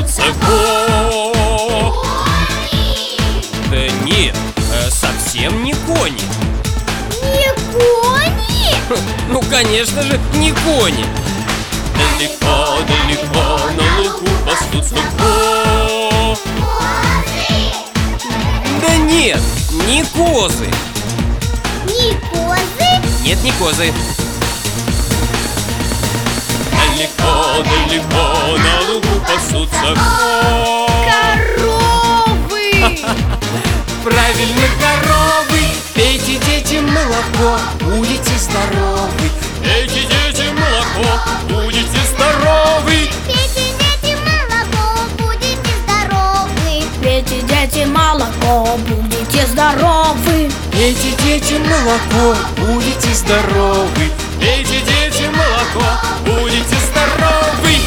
пасутся кони. Да нет, совсем не кони. Не кони? Ну, конечно же, не кони. Далеко-далеко на лугу пасутся кони. Да нет, не козы. Не козы? Нет, не козы. Далеко-далеко на лугу пасутся коровы. Правильно, коровы. Пейте, дети, молоко, будете здоровы. Пейте, дети, молоко, будете здоровы. Пейте, дети, молоко, будете здоровы. Пейте, дети, молоко, будете здоровы. Пейте, дети, молоко, будете здоровы. Пейте, дети, молоко, будете здоровы.